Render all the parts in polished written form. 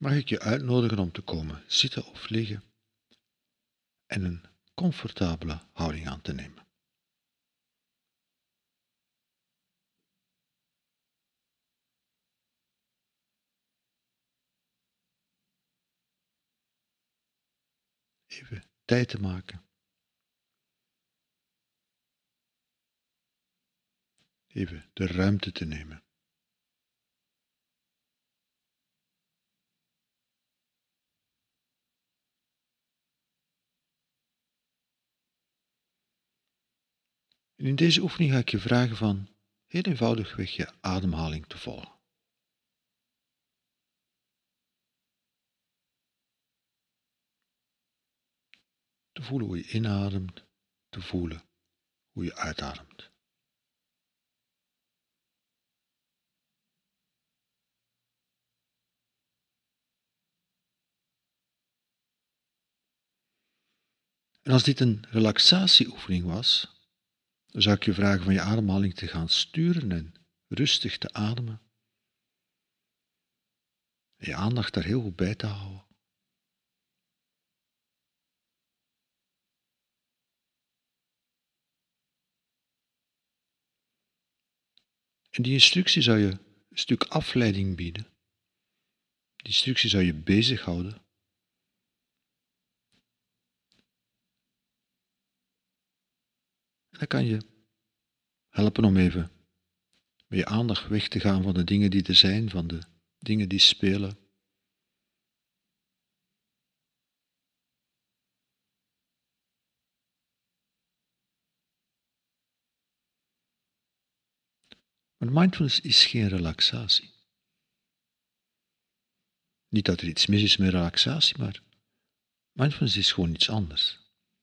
mag ik je uitnodigen om te komen zitten of liggen en een comfortabele houding aan te nemen. Even tijd te maken. Even de ruimte te nemen. En in deze oefening ga ik je vragen van heel eenvoudigweg je ademhaling te volgen. Te voelen hoe je inademt, te voelen hoe je uitademt. En als dit een relaxatieoefening was, dan zou ik je vragen van je ademhaling te gaan sturen en rustig te ademen. En je aandacht daar heel goed bij te houden. En die instructie zou je een stuk afleiding bieden. Die instructie zou je bezighouden. En dan kan je helpen om even met je aandacht weg te gaan van de dingen die er zijn, van de dingen die spelen. Maar mindfulness is geen relaxatie. Niet dat er iets mis is met relaxatie, maar mindfulness is gewoon iets anders.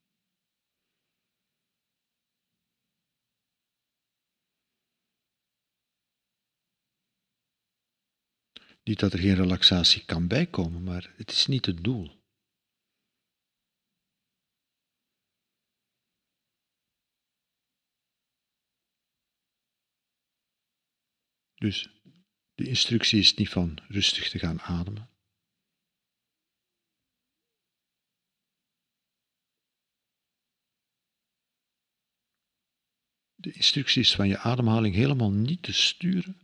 Niet dat er geen relaxatie kan bijkomen, maar het is niet het doel. Dus de instructie is niet van rustig te gaan ademen. De instructie is van je ademhaling helemaal niet te sturen.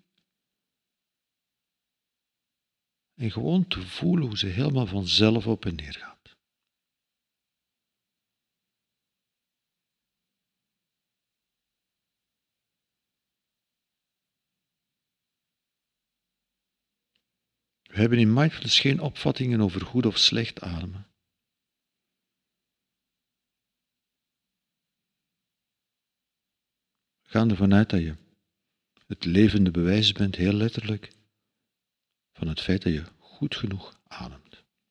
En gewoon te voelen hoe ze helemaal vanzelf op en neer gaat. We hebben in mindfulness geen opvattingen over goed of slecht ademen. We gaan ervan uit dat je het levende bewijs bent, heel letterlijk, van het feit dat je goed genoeg ademt.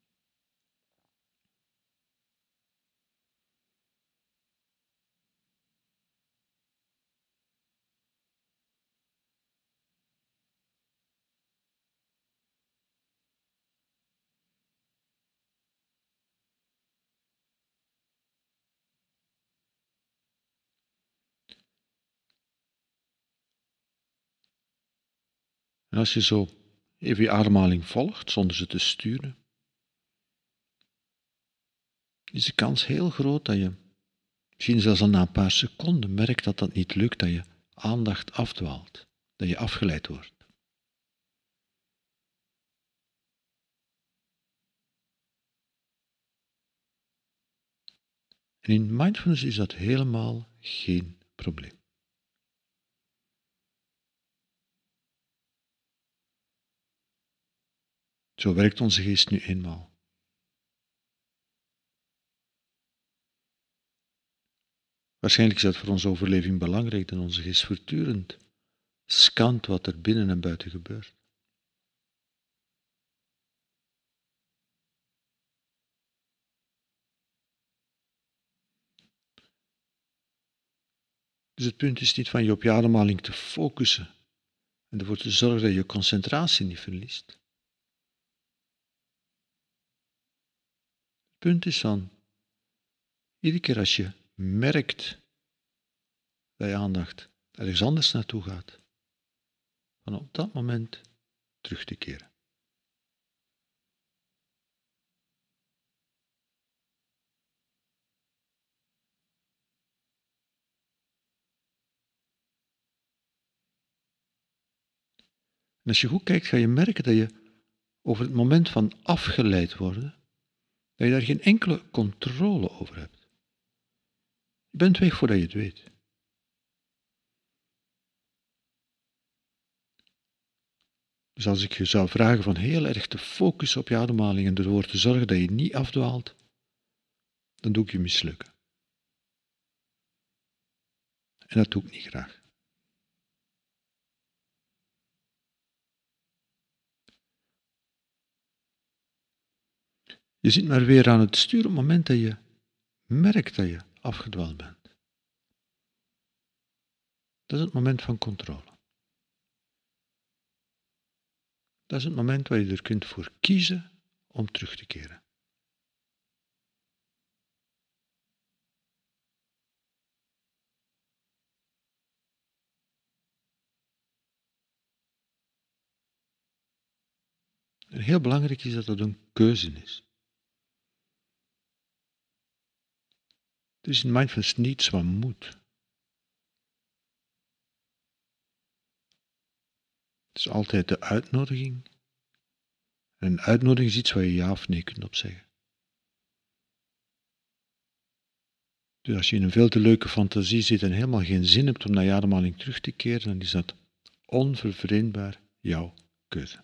En als je zo even je ademhaling volgt, zonder ze te sturen, is de kans heel groot dat je, misschien zelfs al na een paar seconden, merkt dat dat niet lukt, dat je aandacht afdwaalt, dat je afgeleid wordt. En in mindfulness is dat helemaal geen probleem. Zo werkt onze geest nu eenmaal. Waarschijnlijk is dat voor onze overleving belangrijk dat onze geest voortdurend scant wat er binnen en buiten gebeurt. Dus het punt is niet van je op je ademhaling te focussen en ervoor te zorgen dat je concentratie niet verliest. Het punt is van, iedere keer als je merkt dat je aandacht ergens anders naartoe gaat, van op dat moment terug te keren. En als je goed kijkt, ga je merken dat je over het moment van afgeleid worden, dat je daar geen enkele controle over hebt. Je bent weg voordat je het weet. Dus als ik je zou vragen van heel erg te focussen op je ademhaling en ervoor te zorgen dat je niet afdwaalt, dan doe ik je mislukken. En dat doe ik niet graag. Je zit maar weer aan het stuur op het moment dat je merkt dat je afgedwaald bent. Dat is het moment van controle. Dat is het moment waar je er kunt voor kiezen om terug te keren. En heel belangrijk is dat dat een keuze is. Er is in mindfulness niets wat moet. Het is altijd de uitnodiging. En een uitnodiging is iets waar je ja of nee kunt op zeggen. Dus als je in een veel te leuke fantasie zit en helemaal geen zin hebt om naar je ademhaling terug te keren, dan is dat onvervreemdbaar jouw keuze.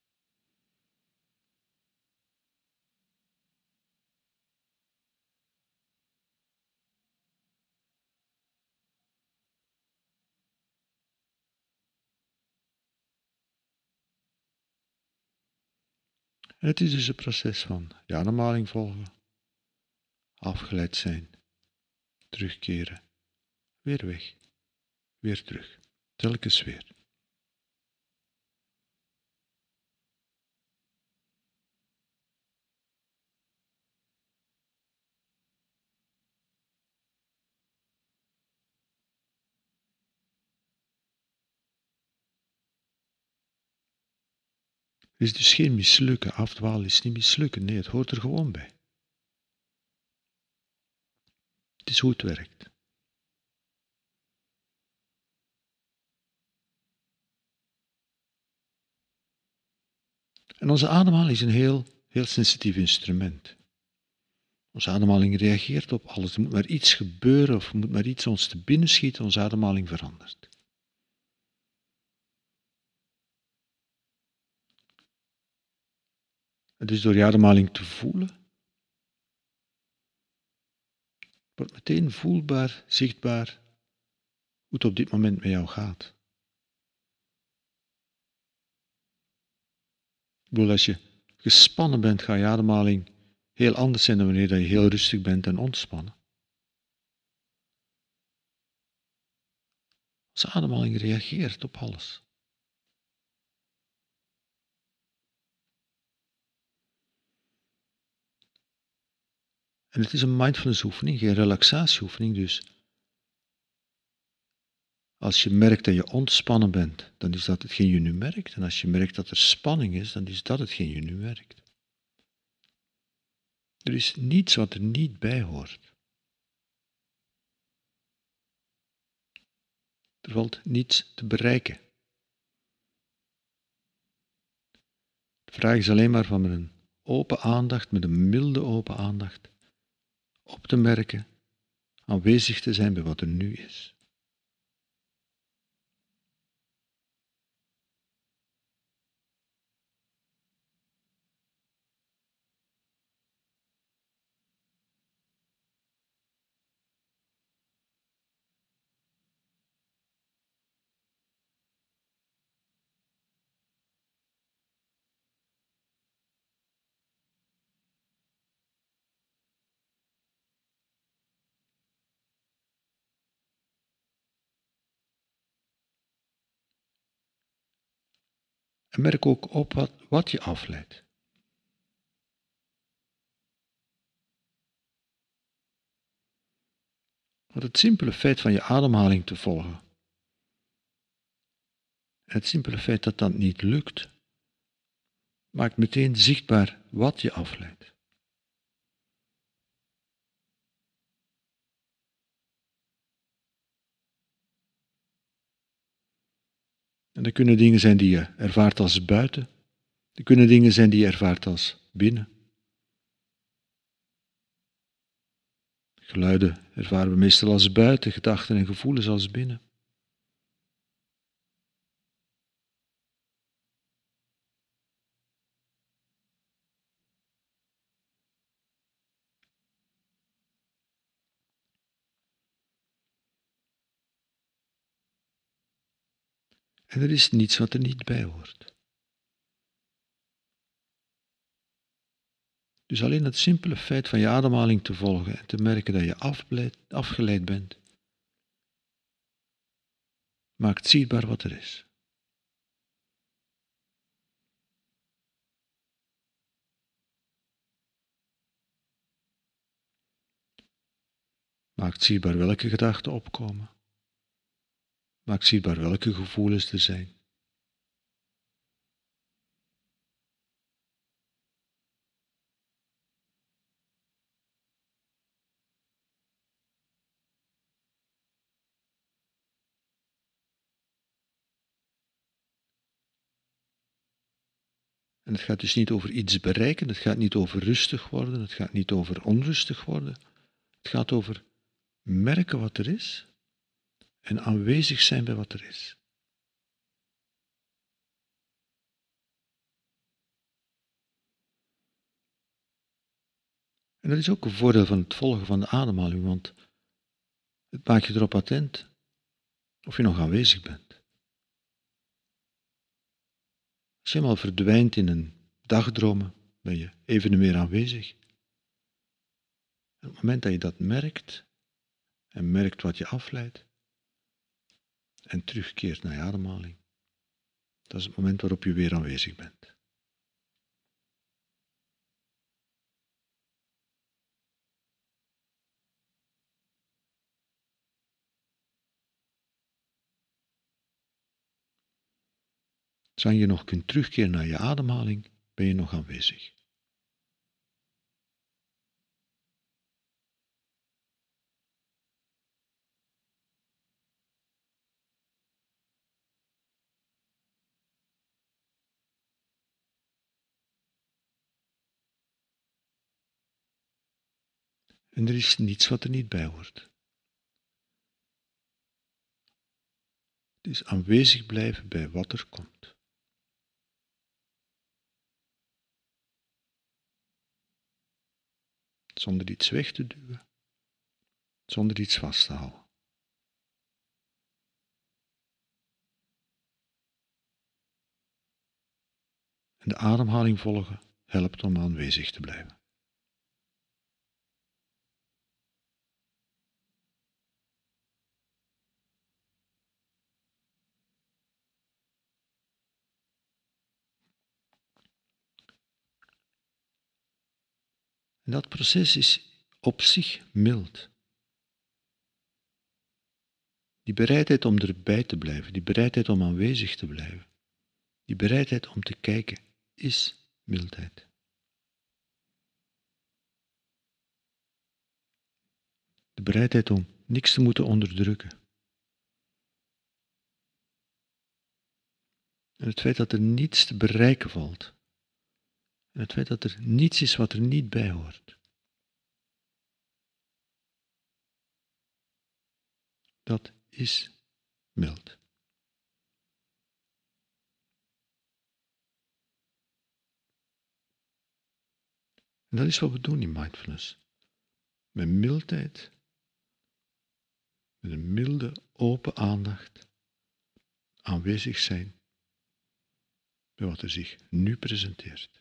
En het is dus een proces van je ademhaling volgen, afgeleid zijn, terugkeren, weer weg, weer terug, telkens weer. Er is dus geen mislukken, afdwalen is niet mislukken, nee, het hoort er gewoon bij. Het is hoe het werkt. En onze ademhaling is een heel sensitief instrument. Onze ademhaling reageert op alles. Er moet maar iets gebeuren of er moet maar iets ons te binnen schieten, onze ademhaling verandert. Het is door je ademhaling te voelen, wordt meteen voelbaar, zichtbaar hoe het op dit moment met jou gaat. Ik bedoel, als je gespannen bent, gaat je ademhaling heel anders zijn dan wanneer je heel rustig bent en ontspannen. Onze ademhaling reageert op alles. En het is een mindfulness oefening, geen relaxatieoefening, dus als je merkt dat je ontspannen bent, dan is dat hetgeen je nu merkt. En als je merkt dat er spanning is, dan is dat hetgeen je nu merkt. Er is niets wat er niet bij hoort. Er valt niets te bereiken. De vraag is alleen maar van met een open aandacht, met een milde open aandacht, op te merken, aanwezig te zijn bij wat er nu is. En merk ook op wat je afleidt. Want het simpele feit van je ademhaling te volgen, het simpele feit dat dat niet lukt, maakt meteen zichtbaar wat je afleidt. En dat kunnen dingen zijn die je ervaart als buiten. Dat kunnen dingen zijn die je ervaart als binnen. Geluiden ervaren we meestal als buiten, gedachten en gevoelens als binnen. En er is niets wat er niet bij hoort. Dus alleen het simpele feit van je ademhaling te volgen en te merken dat je afgeleid bent, maakt zichtbaar wat er is. Maakt zichtbaar welke gedachten opkomen. Maakt zichtbaar welke gevoelens er zijn. En het gaat dus niet over iets bereiken, het gaat niet over rustig worden, het gaat niet over onrustig worden. Het gaat over merken wat er is en aanwezig zijn bij wat er is. En dat is ook een voordeel van het volgen van de ademhaling, want het maakt je erop attent of je nog aanwezig bent. Als je helemaal verdwijnt in een dagdromen, ben je even niet meer aanwezig. En op het moment dat je dat merkt, en merkt wat je afleidt, en terugkeert naar je ademhaling, dat is het moment waarop je weer aanwezig bent. Zolang je nog kunt terugkeren naar je ademhaling, ben je nog aanwezig. En er is niets wat er niet bij hoort. Het is aanwezig blijven bij wat er komt. Zonder iets weg te duwen, zonder iets vast te houden. En de ademhaling volgen helpt om aanwezig te blijven. En dat proces is op zich mild. Die bereidheid om erbij te blijven, die bereidheid om aanwezig te blijven, die bereidheid om te kijken, is mildheid. De bereidheid om niks te moeten onderdrukken. En het feit dat er niets te bereiken valt. En het feit dat er niets is wat er niet bij hoort. Dat is mild. En dat is wat we doen in mindfulness. Met mildheid, met een milde, open aandacht, aanwezig zijn bij wat er zich nu presenteert.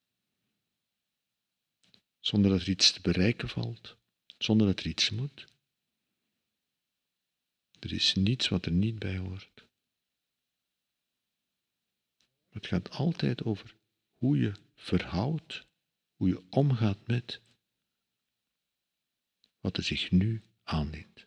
Zonder dat er iets te bereiken valt, zonder dat er iets moet. Er is niets wat er niet bij hoort. Het gaat altijd over hoe je verhoudt, hoe je omgaat met wat er zich nu aandient.